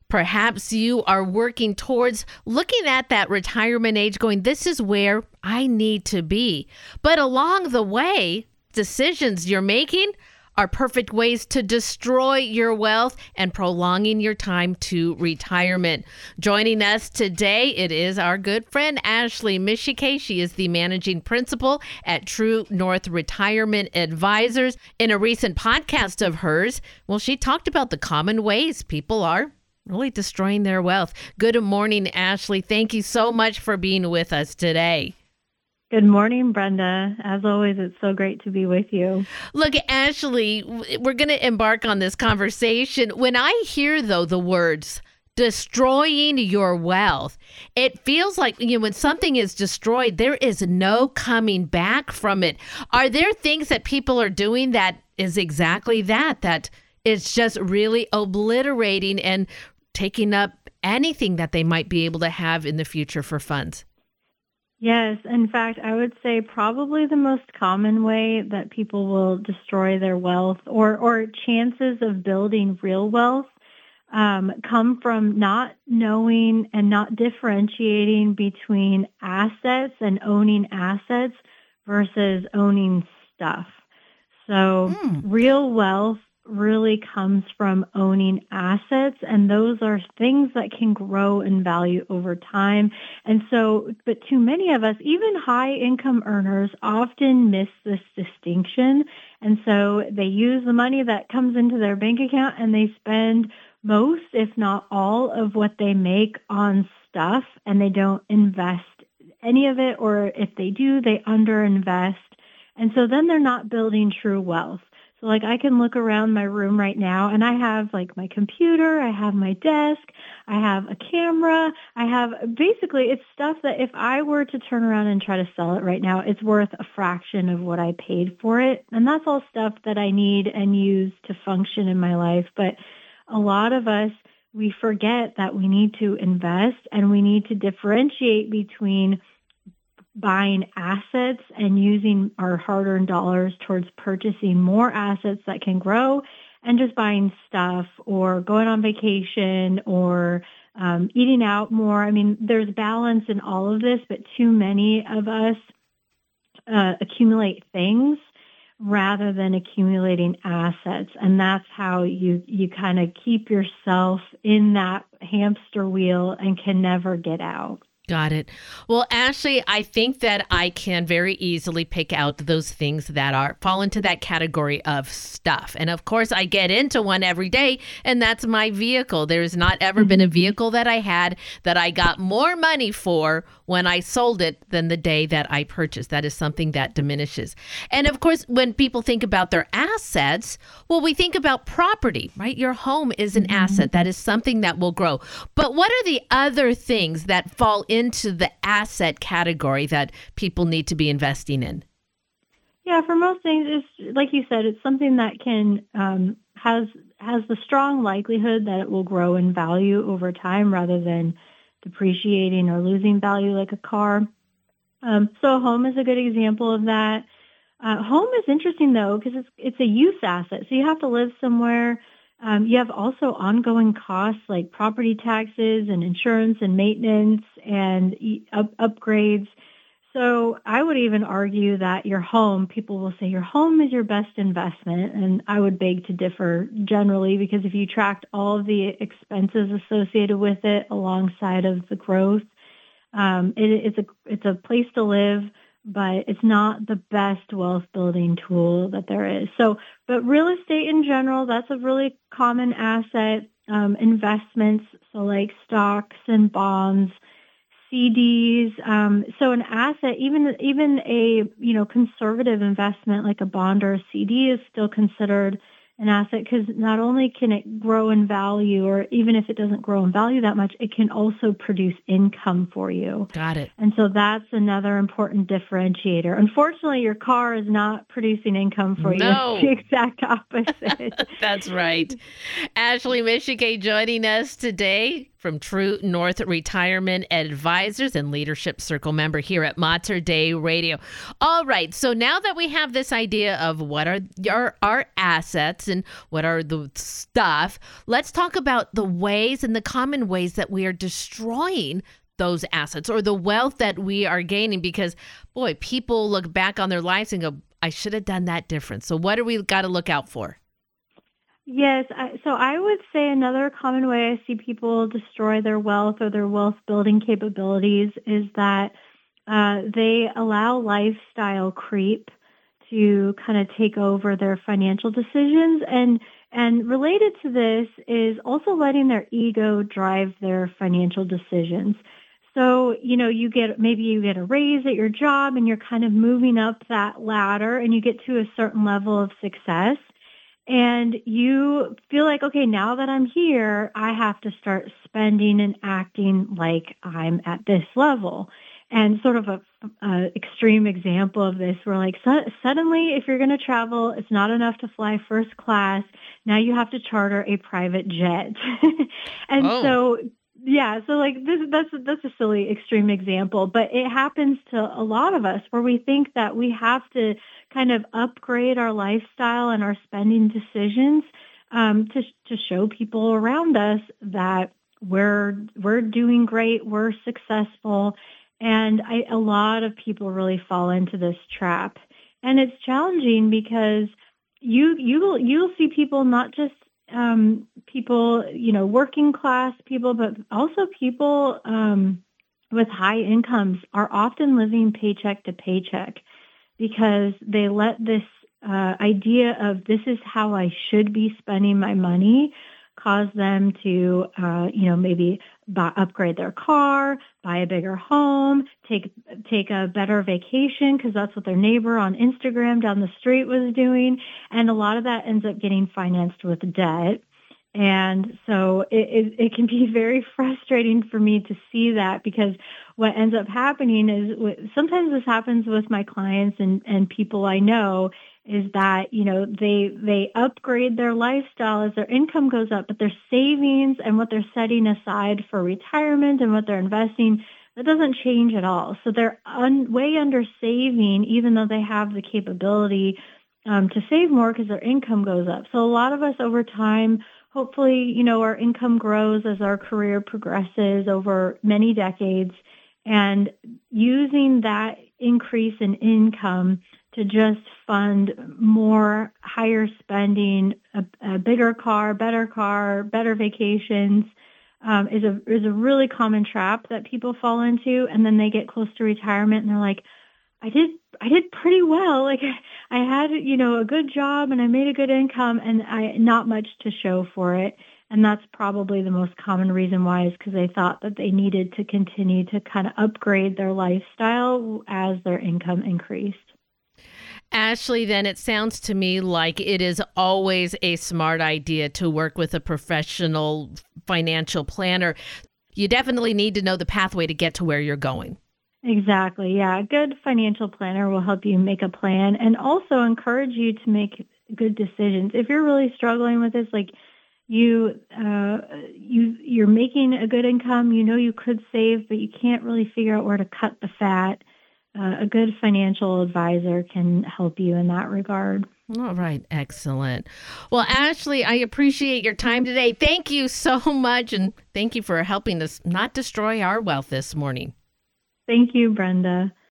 Perhaps you are working towards looking at that retirement age going, this is where I need to be. But along the way, decisions you're making are perfect ways to destroy your wealth and prolonging your time to retirement. Joining us today, it is our good friend, Ashley Michike. She is the managing principal at True North Retirement Advisors. In a recent podcast of hers, well, she talked about the common ways people are really destroying their wealth. Good morning, Ashley. Thank you so much for being with us today. Good morning, Brenda. As always, it's so great to be with you. Look, Ashley, we're going to embark on this conversation. When I hear, though, the words destroying your wealth, it feels like when something is destroyed, there is no coming back from it. Are there things that people are doing that is exactly that it's just really obliterating and taking up anything that they might be able to have in the future for funds? Yes. In fact, I would say probably the most common way that people will destroy their wealth or chances of building real wealth come from not knowing and not differentiating between assets and owning assets versus owning stuff. So real wealth really comes from owning assets, and those are things that can grow in value over time. And so, but too many of us, even high income earners, often miss this distinction. And so they use the money that comes into their bank account and they spend most, if not all, of what they make on stuff, and they don't invest any of it, or if they do, they underinvest. And so then they're not building true wealth. So like I can look around my room right now and I have like my computer, I have my desk, I have a camera, I have basically it's stuff that if I were to turn around and try to sell it right now, it's worth a fraction of what I paid for it. And that's all stuff that I need and use to function in my life. But a lot of us, we forget that we need to invest and we need to differentiate between buying assets and using our hard-earned dollars towards purchasing more assets that can grow and just buying stuff or going on vacation or eating out more. I mean, there's balance in all of this, but too many of us accumulate things rather than accumulating assets. And that's how you kind of keep yourself in that hamster wheel and can never get out. Got it. Well, Ashley, I think that I can very easily pick out those things that fall into that category of stuff. And of course, I get into one every day, and that's my vehicle. There's not ever been a vehicle that I had that I got more money for when I sold it than the day that I purchased. That is something that diminishes. And of course, when people think about their assets, well, we think about property, right? Your home is an asset. That is something that will grow. But what are the other things that fall into the asset category that people need to be investing in? Yeah, for most things, it's like you said, it's something that can has the strong likelihood that it will grow in value over time rather than depreciating or losing value like a car. So a home is a good example of that. Home is interesting though because it's a use asset, so you have to live somewhere. You have also ongoing costs like property taxes and insurance and maintenance and upgrades. So I would even argue that your home, people will say your home is your best investment. And I would beg to differ generally because if you tracked all of the expenses associated with it alongside of the growth, it's a place to live, but it's not the best wealth building tool that there is. So, but real estate in general, that's a really common asset. Investments, so like stocks and bonds, CDs. So an asset, even a conservative investment like a bond or a CD is still considered an asset because not only can it grow in value, or even if it doesn't grow in value that much, it can also produce income for you. Got it. And so that's another important differentiator. Unfortunately, your car is not producing income for you. It's the exact opposite. That's right. Ashley Michike joining us today from True North Retirement Advisors and Leadership Circle member here at Mater Dei Radio. All right, so now that we have this idea of what are our assets and what are the stuff, let's talk about the ways and the common ways that we are destroying those assets or the wealth that we are gaining, because, boy, people look back on their lives and go, I should have done that different. So what do we got to look out for? Yes. So I would say another common way I see people destroy their wealth or their wealth building capabilities is that they allow lifestyle creep to kind of take over their financial decisions. And related to this is also letting their ego drive their financial decisions. So, you get a raise at your job and you're kind of moving up that ladder and you get to a certain level of success. And you feel like, okay, now that I'm here, I have to start spending and acting like I'm at this level. And sort of a extreme example of this, where like suddenly, if you're going to travel, it's not enough to fly first class. Now you have to charter a private jet. And so, yeah, so like that's a silly extreme example, but it happens to a lot of us where we think that we have to kind of upgrade our lifestyle and our spending decisions to show people around us that we're doing great, we're successful, and a lot of people really fall into this trap, and it's challenging because you'll see people, not just people, working class people, but also people with high incomes are often living paycheck to paycheck because they let this idea of this is how I should be spending my money cause them to, maybe upgrade their car, buy a bigger home, take a better vacation because that's what their neighbor on Instagram down the street was doing. And a lot of that ends up getting financed with debt. And so it can be very frustrating for me to see that, because what ends up happening is, sometimes this happens with my clients and people I know, is that, they upgrade their lifestyle as their income goes up, but their savings and what they're setting aside for retirement and what they're investing, that doesn't change at all. So they're way under saving, even though they have the capability to save more because their income goes up. So a lot of us over time, hopefully, our income grows as our career progresses over many decades, and using that increase in income to just fund more higher spending, a bigger car, better vacations, is a really common trap that people fall into. And then they get close to retirement and they're like, I did pretty well. Like I had, a good job and I made a good income and not much to show for it. And that's probably the most common reason why, is because they thought that they needed to continue to kind of upgrade their lifestyle as their income increased. Ashley, then it sounds to me like it is always a smart idea to work with a professional financial planner. You definitely need to know the pathway to get to where you're going. Exactly. Yeah. A good financial planner will help you make a plan and also encourage you to make good decisions. If you're really struggling with this, like you're making a good income, you could save, but you can't really figure out where to cut the fat. A good financial advisor can help you in that regard. All right. Excellent. Well, Ashley, I appreciate your time today. Thank you so much. And thank you for helping us not destroy our wealth this morning. Thank you, Brenda.